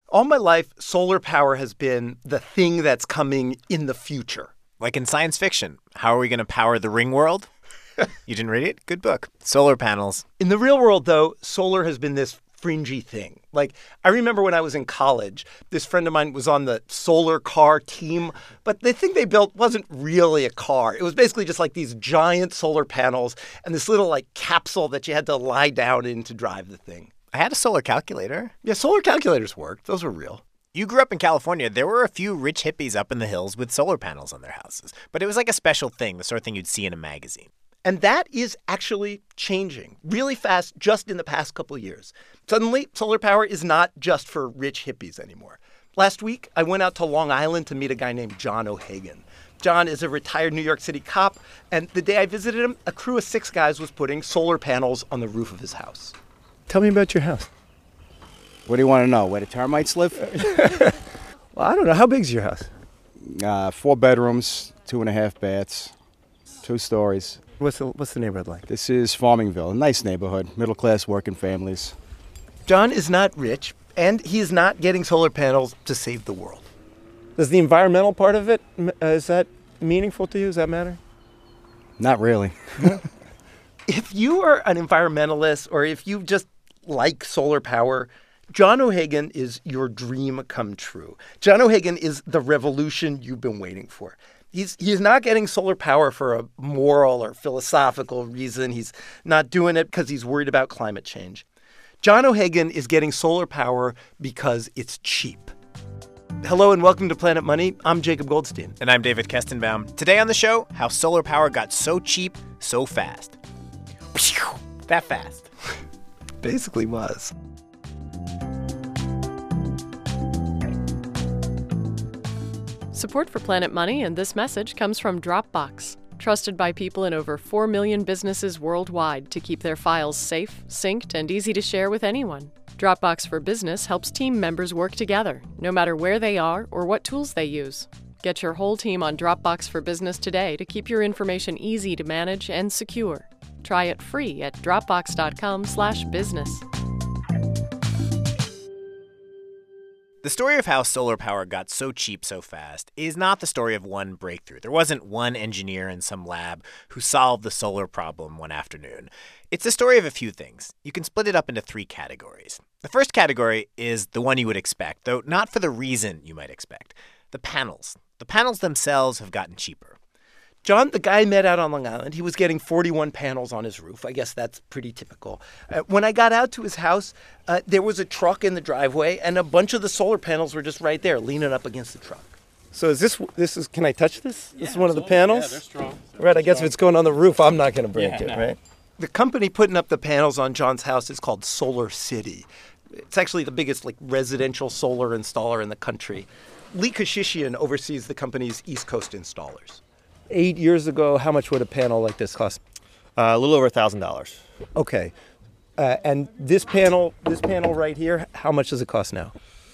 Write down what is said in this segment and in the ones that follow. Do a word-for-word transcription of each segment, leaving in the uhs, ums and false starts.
All my life, solar power has been the thing that's coming in the future. Like in science fiction, how are we going to power the ring world? You didn't read it? Good book. Solar panels. In the real world, though, solar has been this fringy thing. Like, I remember when I was in college, this friend of mine was on the solar car team, but the thing they built wasn't really a car. It was basically just like these giant solar panels and this little, like, capsule that you had to lie down in to drive the thing. I had a solar calculator. Yeah, solar calculators worked. Those were real. You grew up in California. There were a few rich hippies up in the hills with solar panels on their houses. But it was like a special thing, the sort of thing you'd see in a magazine. And that is actually changing really fast just in the past couple of years. Suddenly, solar power is not just for rich hippies anymore. Last week, I went out to Long Island to meet a guy named John O'Hagan. John is a retired New York City cop, and the day I visited him, a crew of six guys was putting solar panels on the roof of his house. Tell me about your house. What do you want to know? Where the termites live? Well, I don't know. How big's your house? Uh, four bedrooms, two and a half baths, two stories. What's the, what's the neighborhood like? This is Farmingville, a nice neighborhood, middle-class working families. John is not rich, and he is not getting solar panels to save the world. Does the environmental part of it, uh, is that meaningful to you? Does that matter? Not really. If you are an environmentalist or if you just like solar power, John O'Hagan is your dream come true. John O'Hagan is the revolution you've been waiting for. He's he's not getting solar power for a moral or philosophical reason. He's not doing it because he's worried about climate change. John O'Hagan is getting solar power because it's cheap. Hello and welcome to Planet Money. I'm Jacob Goldstein. And I'm David Kestenbaum. Today on the show, how solar power got so cheap so fast. That fast. Basically was. Support for Planet Money and this message comes from Dropbox, trusted by people in over four million businesses worldwide to keep their files safe, synced, and easy to share with anyone. Dropbox for Business helps team members work together, no matter where they are or what tools they use. Get your whole team on Dropbox for Business today to keep your information easy to manage and secure. Try it free at dropbox.com slash business. The story of how solar power got so cheap so fast is not the story of one breakthrough. There wasn't one engineer in some lab who solved the solar problem one afternoon. It's the story of a few things. You can split it up into three categories. The first category is the one you would expect, though not for the reason you might expect. The panels. The panels themselves have gotten cheaper. John, the guy I met out on Long Island, he was getting forty-one panels on his roof. I guess that's pretty typical. Uh, when I got out to his house, uh, there was a truck in the driveway, and a bunch of the solar panels were just right there, leaning up against the truck. So is this, this is, can I touch this? Yeah, this is one of the absolutely. panels? Yeah, they're strong. They're right, I guess strong. if it's going on the roof, I'm not going to break Yeah, it, no. right? The company putting up the panels on John's house is called Solar City. It's actually the biggest like residential solar installer in the country. Lee Kashishian oversees the company's East Coast installers. Eight years ago, how much would a panel like this cost? Uh, a little over one thousand dollars. Okay. Uh, and this panel, this panel right here, how much does it cost now?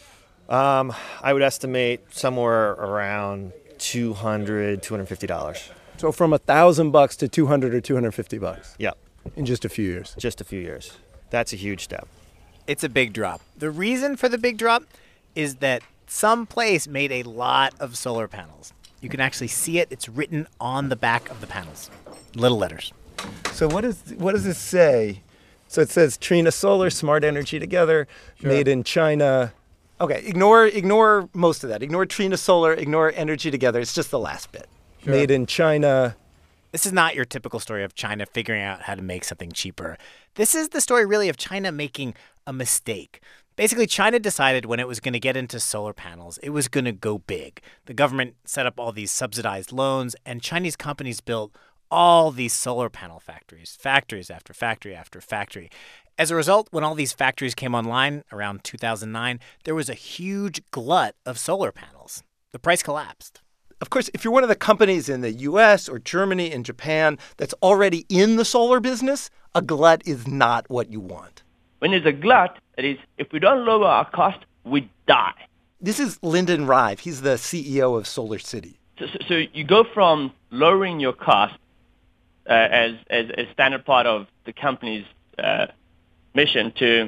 Um, I would estimate somewhere around two hundred dollars, two hundred fifty dollars. So from a thousand bucks to two hundred or two hundred fifty bucks Yeah, in just a few years. just a few years. That's a huge step. It's a big drop. The reason for the big drop is that some place made a lot of solar panels. You can actually see it. It's written on the back of the panels. Little letters. So what is what does this say? So it says Trina Solar, Smart Energy Together, made in China. Okay, ignore ignore most of that. Ignore Trina Solar, ignore Energy Together. It's just the last bit. Sure. Made in China. This is not your typical story of China figuring out how to make something cheaper. This is the story really of China making a mistake. Basically, China decided when it was going to get into solar panels, it was going to go big. The government set up all these subsidized loans, and Chinese companies built all these solar panel factories, factories after factory after factory. As a result, when all these factories came online around two thousand nine, there was a huge glut of solar panels. The price collapsed. Of course, if you're one of the companies in the U S or Germany and Japan that's already in the solar business, a glut is not what you want. When there's a glut, that is, if we don't lower our cost, we die. This is Lyndon Rive. He's the C E O of Solar City. So, so, so you go from lowering your cost uh, as, as as standard part of the company's uh, mission to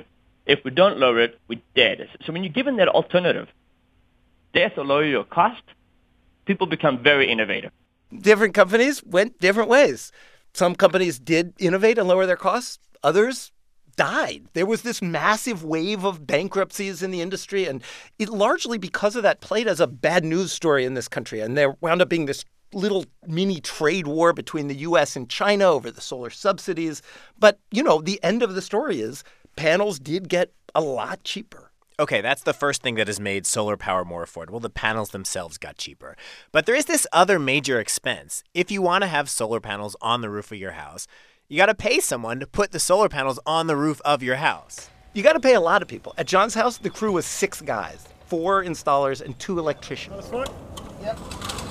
If we don't lower it, we're dead. So when you're given that alternative, death or lower your cost, people become very innovative. Different companies went different ways. Some companies did innovate and lower their costs. Others died. There was this massive wave of bankruptcies in the industry, and it largely because of that played as a bad news story in this country. And there wound up being this little mini trade war between the U S and China over the solar subsidies. But, you know, the end of the story is panels did get a lot cheaper. Okay, that's the first thing that has made solar power more affordable. The panels themselves got cheaper. But there is this other major expense. If you want to have solar panels on the roof of your house, you got to pay someone to put the solar panels on the roof of your house. You got to pay a lot of people. At John's house, the crew was six guys, four installers and two electricians. Yep.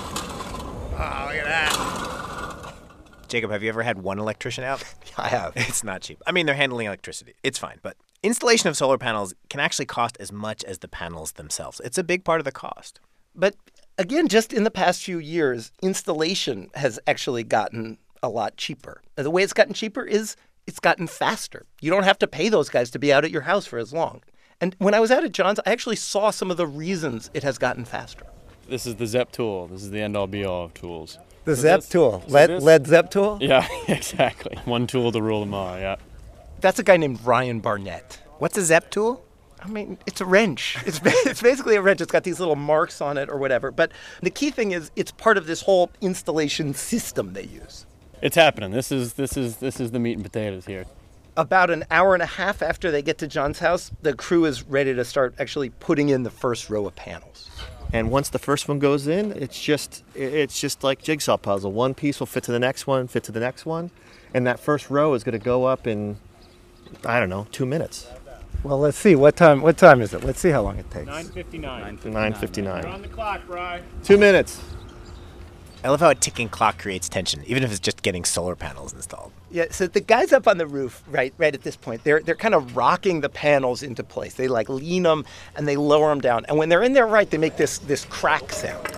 Oh, look at that. Jacob, have you ever had one electrician out? I have. It's not cheap. I mean, they're handling electricity. It's fine. But installation of solar panels can actually cost as much as the panels themselves. It's a big part of the cost. But again, just in the past few years, installation has actually gotten a lot cheaper. And the way it's gotten cheaper is it's gotten faster. You don't have to pay those guys to be out at your house for as long. And when I was out at John's, I actually saw some of the reasons it has gotten faster. This is the ZEP tool. This is the end-all be-all of tools. The So ZEP this- tool. so Lead, this- lead ZEP tool? Yeah, exactly. One tool to rule them all, yeah. That's a guy named Ryan Barnett. What's a ZEP tool? I mean, it's a wrench. It's it's basically a wrench. It's got these little marks on it or whatever. But the key thing is it's part of this whole installation system they use. It's happening. This is this is this is the meat and potatoes here. About an hour and a half after they get to John's house, the crew is ready to start actually putting in the first row of panels. And once the first one goes in, it's just it's just like jigsaw puzzle. One piece will fit to the next one, fit to the next one, and that first row is going to go up in, I don't know, two minutes. Well, let's see. What time What time is it? Let's see how long it takes. nine fifty-nine. nine fifty-nine. On the clock, Bri. Two minutes. I love how a ticking clock creates tension, even if it's just getting solar panels installed. Yeah, so the guys up on the roof, right, right at this point, they're they're kind of rocking the panels into place. They like lean them and they lower them down. And when they're in there right, they make this this crack sound.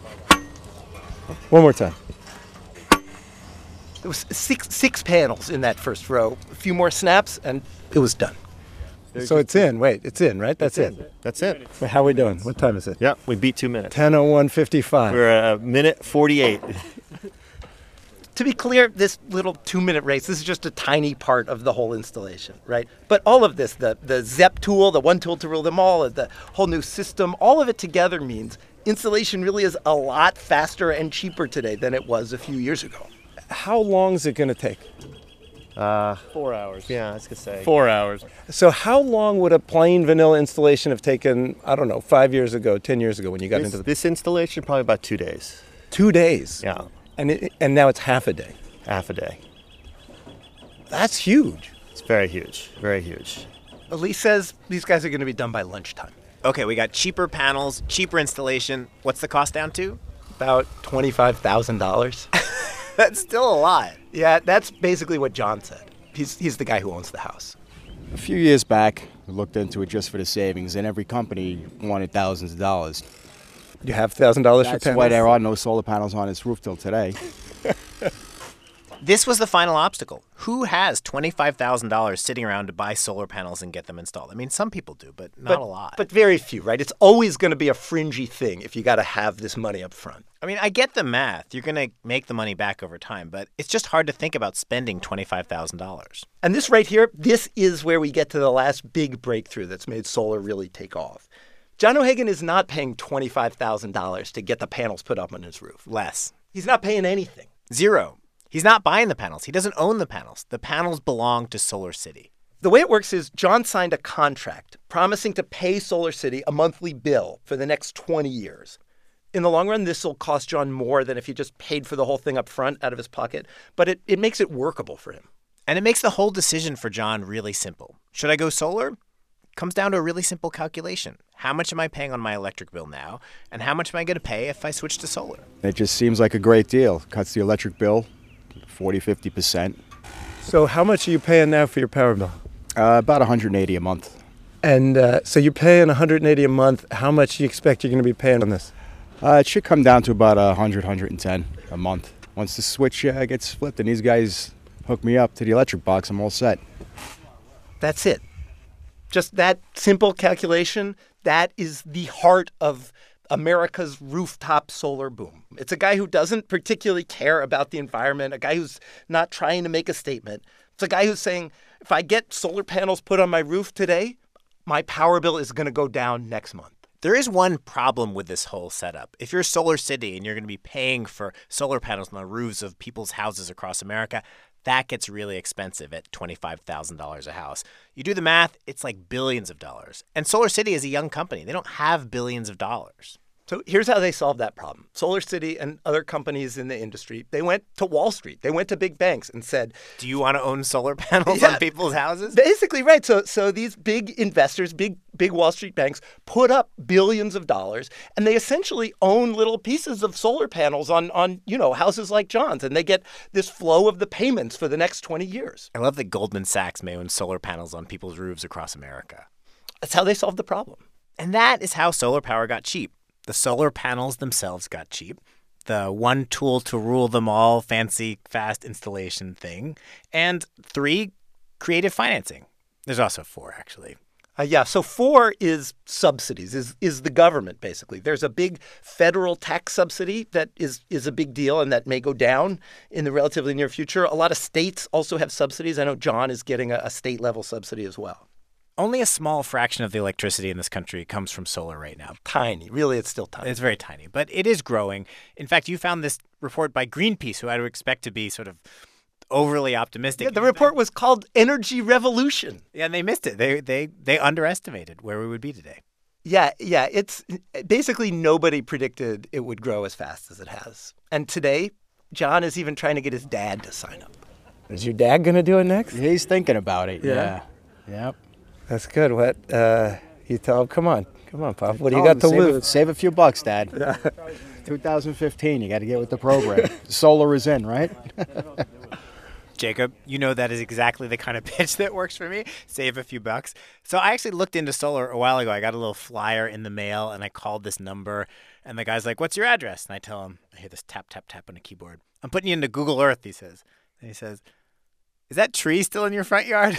One more time. There was six six panels in that first row. A few more snaps, and it was done. So it's in. Wait, it's in, right? That's it. That's it. Wait, how are we doing? What time is it? Yeah, we beat two minutes. ten oh one fifty-five. We're at a minute forty-eight. To be clear, this little two-minute race, this is just a tiny part of the whole installation, right? But all of this, the, the ZEP tool, the one tool to rule them all, the whole new system, all of it together means installation really is a lot faster and cheaper today than it was a few years ago. How long is it going to take? Uh, Four hours. yeah, I was going to say. Four hours. So how long would a plain vanilla installation have taken, I don't know, five years ago, ten years ago when you got This, into the... this installation, probably about two days. Two days. Yeah, And, it, and now it's half a day. half a day. That's huge. It's very huge, very huge. Elise says these guys are going to be done by lunchtime. Okay, we got cheaper panels, cheaper installation. What's the cost down to? About twenty-five thousand dollars. That's still a lot. Yeah, that's basically what John said. He's, he's the guy who owns the house. A few years back, we looked into it just for the savings, and every company wanted thousands of dollars. You have one thousand dollars for That's panels? why there are no solar panels on this roof till today. This was the final obstacle. Who has twenty-five thousand dollars sitting around to buy solar panels and get them installed? I mean, some people do, but not but, a lot. But very few, right? It's always going to be a fringy thing if you got to have this money up front. I mean, I get the math. You're going to make the money back over time, but it's just hard to think about spending twenty-five thousand dollars. And this right here, this is where we get to the last big breakthrough that's made solar really take off. John O'Hagan is not paying twenty-five thousand dollars to get the panels put up on his roof. Less. He's not paying anything. Zero. He's not buying the panels. He doesn't own the panels. The panels belong to Solar City. The way it works is John signed a contract promising to pay Solar City a monthly bill for the next twenty years. In the long run, this will cost John more than if he just paid for the whole thing up front out of his pocket, but it, it makes it workable for him. And it makes the whole decision for John really simple. Should I go solar? Comes down to a really simple calculation. How much am I paying on my electric bill now? And how much am I going to pay if I switch to solar? It just seems like a great deal. Cuts the electric bill forty, fifty percent. So how much are you paying now for your power bill? Uh, about one hundred eighty a month. And uh, so you're paying one hundred eighty a month. How much do you expect you're going to be paying on this? Uh, it should come down to about one hundred, one hundred ten a month. Once the switch uh, gets flipped and these guys hook me up to the electric box, I'm all set. That's it. Just that simple calculation, that is the heart of America's rooftop solar boom. It's a guy who doesn't particularly care about the environment, a guy who's not trying to make a statement. It's a guy who's saying, if I get solar panels put on my roof today, my power bill is going to go down next month. There is one problem with this whole setup. If you're Solar City and you're going to be paying for solar panels on the roofs of people's houses across America, that gets really expensive at twenty-five thousand dollars a house. You do the math, it's like billions of dollars. And Solar City is a young company. They don't have billions of dollars. So here's how they solved that problem. Solar City and other companies in the industry, they went to Wall Street. They went to big banks and said, do you want to own solar panels yeah, on people's houses? Basically, right. So so these big investors, big big Wall Street banks, put up billions of dollars, and they essentially own little pieces of solar panels on, on you know, houses like John's, and they get this flow of the payments for the next twenty years. I love that Goldman Sachs may own solar panels on people's roofs across America. That's how they solved the problem. And that is how solar power got cheap. The solar panels themselves got cheap. The one tool to rule them all, fancy, fast installation thing. And three, creative financing. There's also four, actually. Uh, yeah, so four is subsidies, is is the government, basically. There's a big federal tax subsidy that is, is a big deal and that may go down in the relatively near future. A lot of states also have subsidies. I know John is getting a, a state-level subsidy as well. Only a small fraction of the electricity in this country comes from solar right now. Tiny. Really, it's still tiny. It's very tiny, but it is growing. In fact, you found this report by Greenpeace, who I would expect to be sort of overly optimistic. Yeah, the report was called Energy Revolution. Yeah, and they missed it. They they they underestimated where we would be today. Yeah, yeah. It's basically nobody predicted it would grow as fast as it has. And today, John is even trying to get his dad to sign up. Is your dad going to do it next? He's thinking about it, yeah. yeah. Yep. That's good. What, uh, you tell him, come on, come on, Pop. What do you Oh, got to save lose? A, save a few bucks, Dad. twenty fifteen, you got to get with the program. Solar is in, right? Jacob, you know that is exactly the kind of pitch that works for me. Save a few bucks. So I actually looked into solar a while ago. I got a little flyer in the mail, and I called this number. And the guy's like, what's your address? And I tell him, I hear this tap, tap, tap on the keyboard. I'm putting you into Google Earth, he says. And he says, is that tree still in your front yard?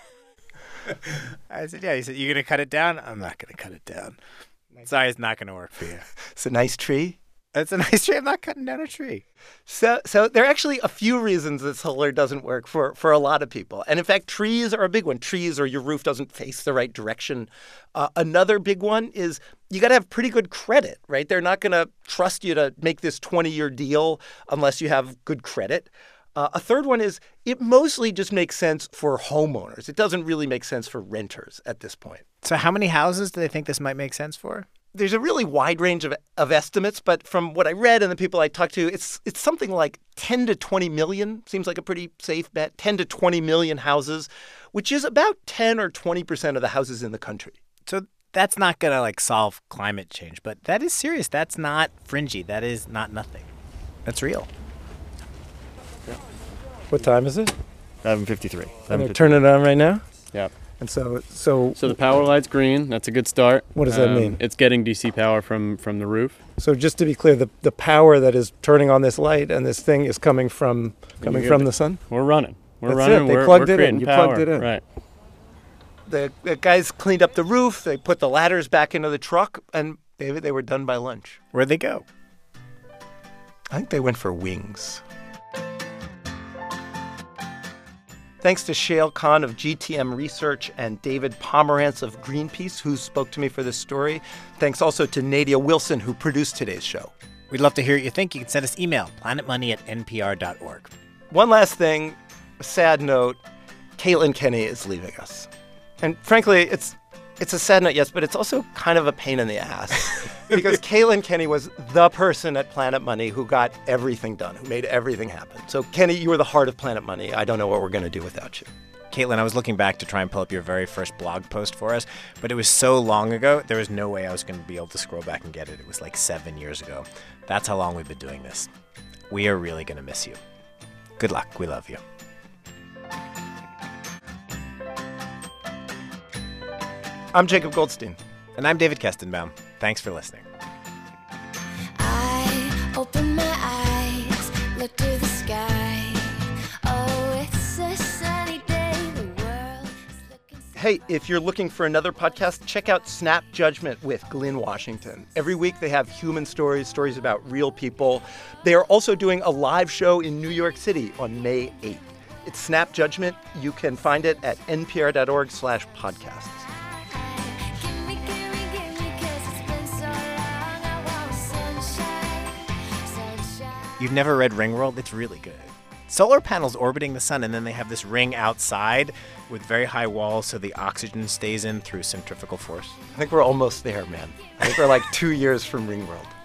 I said, yeah. He said, you going to cut it down? I'm not going to cut it down. Sorry, it's not going to work for you. It's a nice tree. It's a nice tree. I'm not cutting down a tree. So so there are actually a few reasons that solar doesn't work for, for a lot of people. And in fact, trees are a big one. Trees or your roof doesn't face the right direction. Uh, another big one is you got to have pretty good credit, right? They're not going to trust you to make this twenty-year deal unless you have good credit. Uh, a third one is it mostly just makes sense for homeowners. It doesn't really make sense for renters at this point. So how many houses do they think this might make sense for? There's a really wide range of, of estimates, but from what I read and the people I talked to, it's it's something like ten to twenty million. Seems like a pretty safe bet. ten to twenty million houses, which is about ten or twenty percent of the houses in the country. So that's not going to like solve climate change, but that is serious. That's not fringy. That is not nothing. That's real. What time is it? eleven fifty-three. I'm going to turn it on right now. Yep. And so, so, So the power light's green. That's a good start. What does that mean? It's getting D C power from, from the roof. so just to be clear, the, the power that is turning on this light and this thing is coming from coming You from get the it. sun? We're running. We're That's running. it. They we're, plugged we're it in. creating You power. plugged it in. Right. The, the guys cleaned up the roof. They put the ladders back into the truck, and they, they were done by lunch. Where'd they go? I think they went for wings. Thanks to Shail Khan of G T M Research and David Pomerantz of Greenpeace, who spoke to me for this story. Thanks also to Nadia Wilson, who produced today's show. We'd love to hear what you think. You can send us email, planetmoney at n p r dot org. One last thing, a sad note, Caitlin Kenney is leaving us. And frankly, it's it's a sad note, yes, but it's also kind of a pain in the ass. Because Caitlin Kenney was the person at Planet Money who got everything done, who made everything happen. So, Kenny, you were the heart of Planet Money. I don't know what we're going to do without you. Caitlin, I was looking back to try and pull up your very first blog post for us, but it was so long ago, there was no way I was going to be able to scroll back and get it. It was like seven years ago. That's how long we've been doing this. We are really going to miss you. Good luck. We love you. I'm Jacob Goldstein. And I'm David Kestenbaum. Thanks for listening. I open my eyes, look to the sky. Oh, it's a sunny day. The world is looking so Hey, if you're looking for another podcast, check out Snap Judgment with Glynn Washington. Every week they have human stories, stories about real people. They are also doing a live show in New York City on May eighth. It's Snap Judgment. You can find it at npr.org slash podcasts. You've never read Ringworld? It's really good. Solar panels orbiting the sun, and then they have this ring outside with very high walls so the oxygen stays in through centrifugal force. I think we're almost there, man. I think we're like two years from Ringworld.